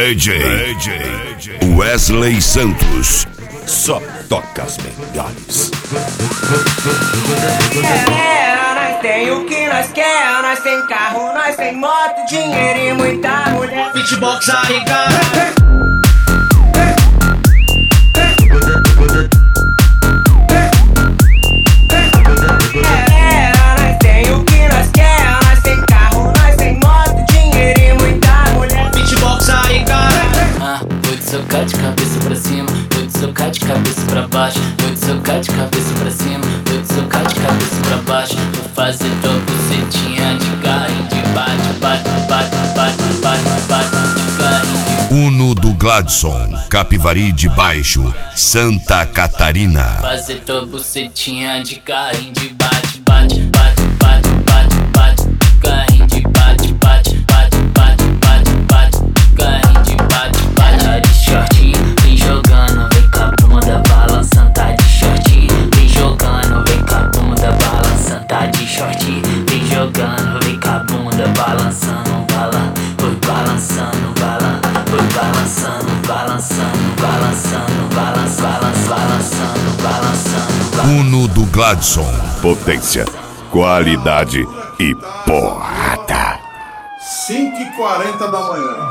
DJ Wesley Santos. Só toca as melhores. Nós tem o que nós quer, nós tem carro, nós tem moto, dinheiro e muita mulher. Beatbox aí, cara. Nós tem o que nós quer, nós tem carro, nós tem moto, dinheiro e muita mulher. Beatbox aí, cara. Vou te socar de cabeça pra cima, vou te socar de cabeça pra baixo, vou te socar de cabeça pra cima, vou te socar de cabeça pra baixo. Vou fazer tua bucetinha de carrinho de bate, bate, bate, bate, bate, bate, de carrinho de Uno do Gladson, Capivari de Baixo, Santa Catarina. fazer tua bucetinha de carrinho de bate, bate, bate, bate, bate, bate, de carrinho de bate, bate, bate, bate, bate, bate, de carrinho de bate, bate. Tá de shortinho, vem jogando, vem com a bunda balançando. Tá de shortinho, vem jogando, vem com a bunda balançando. Tá de shortinho, vem jogando, vem com a bunda balançando, foi balançando, foi balançando, balançando, balançando, balançando, balançando. Uno do Gladson, potência, qualidade e porrada. 5h40 da manhã.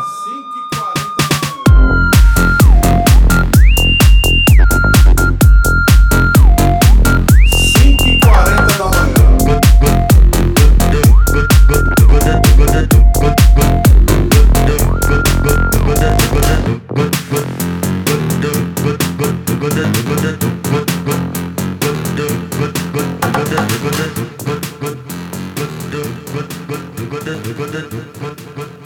Good.